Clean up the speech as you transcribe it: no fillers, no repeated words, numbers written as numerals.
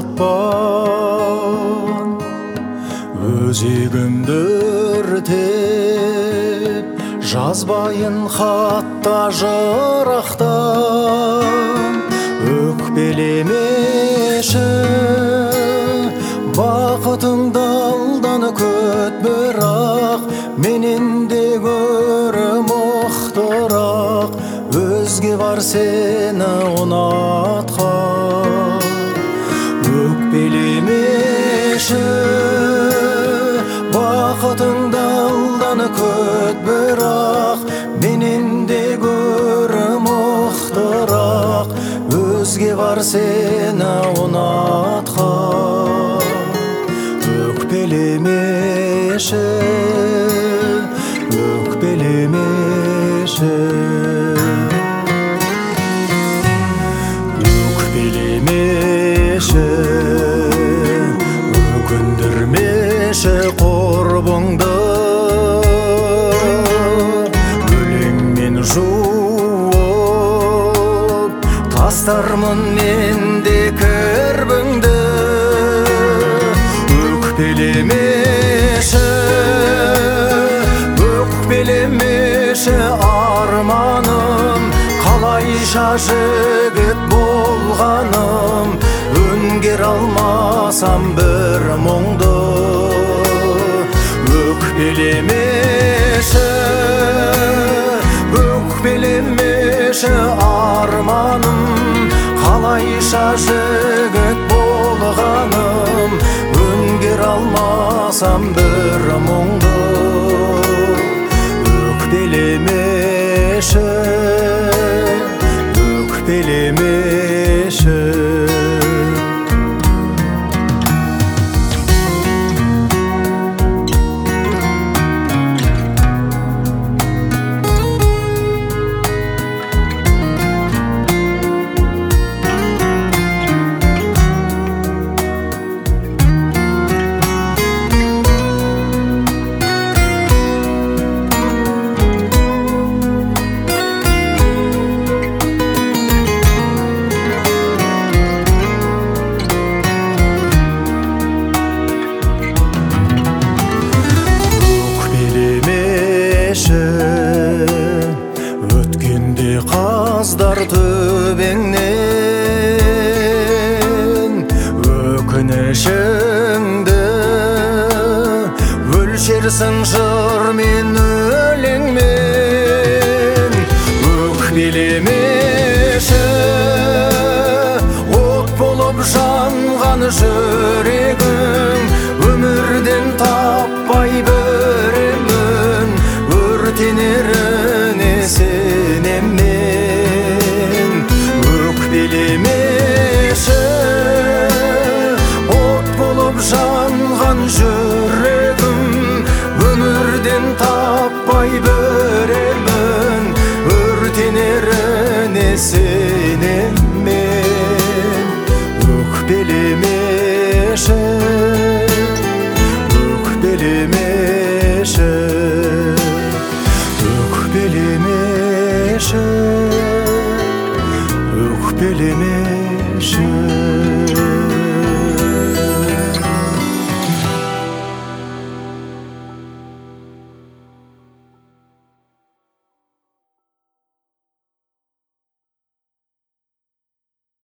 жатпан, өзегімді өртеп жазбайын хатта жырақтан. Өкпелемеші бақытыңды алдан көт, бірақ менен де гөрі мықтырақ өзге бар сені ұнатқан. Өкпелемеші бақытыңды алдан көт, бірақ менен де гөрі мықтырақ өзге бар сені ұнатқан. Өкпелемеші, өкпелемеші, өкпелемеші, өкіндірмеші құрбыңды, өлеңмен жуып тастармын мен де кірбіңді. Өкпелемеші, өкпелемеші арманым, қалайша жігіт болғаным, өңгер алмасам бір мұңды. Өкпелемеші, өкпелемеші арманым, қалайша жігіт болғаным, өңгер алмасам бір мұңды. Өкпелемеші, өкпелемеші. Өткенде қаздар төбеңнен, өкінішіңді өлшерсің жырмен өлеңмен. Өкпелемеші от болып жанған жүрегің, өмірден таппай біремін, өртенеріне сенем мен. Өкпелемеші от болып жанған жүрегім, өмірден таппай біремін, өртенеріне сенем мен. Өкпелемеші, өкпелемеші, өкпелемеші, өкпелемеші.